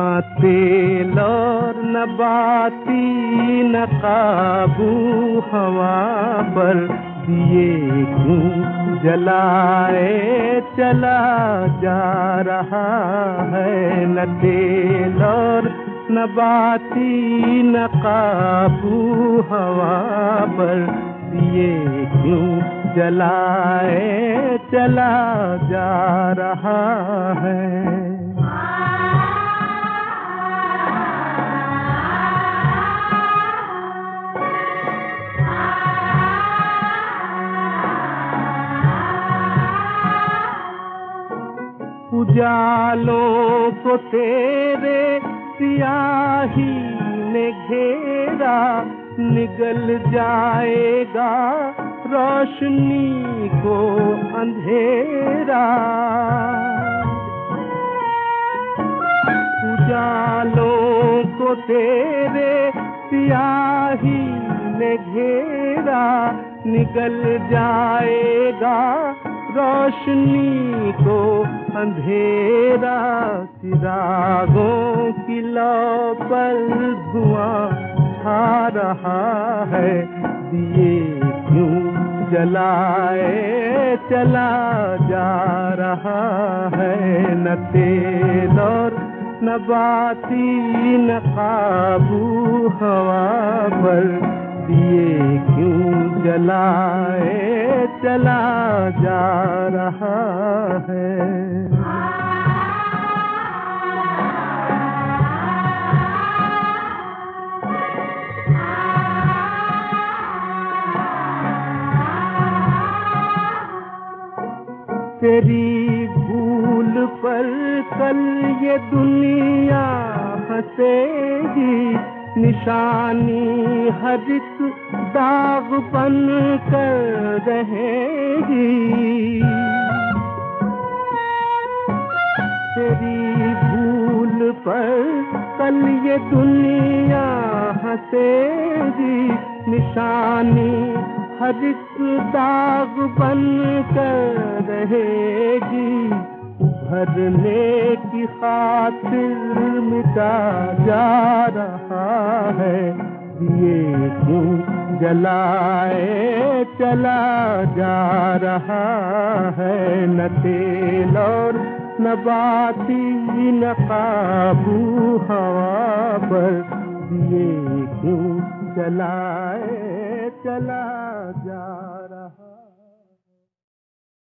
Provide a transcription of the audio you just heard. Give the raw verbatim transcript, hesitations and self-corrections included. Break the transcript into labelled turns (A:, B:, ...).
A: तेल और न बाती न काबू हवा पर, दिए क्यों जलाए चला जा रहा है। न तेल और न बाती न काबू हवा पर, दिए क्यों जलाए चला जा रहा है। उजालों को तेरे सियाही ने घेरा, निगल जाएगा रोशनी को अंधेरा। उजालों को तेरे सियाही ने घेरा, निगल जाएगा रोशनी को अंधेरा। चिरागों की लौ पर धुआं छा रहा है, दिए क्यों जलाए चला जा रहा है। न तेल और न बाती न काबू हवा पर, दिए क्यों जलाए चला जा रहा है। तेरी भूल पर कल ये दुनिया हंसेगी, निशानी हर एक दाग बन कर रहेगी। तेरी भूल पर कल ये दुनिया हंसेगी, निशानी हर एक दाग बन कर रहेगी। उभरने की खातिर मिटा जा रहा है, दिए क्यों जलाए चला जा रहा है। न तेल और न बाती न काबू हवा पर, दिए क्यों जलाए चला जा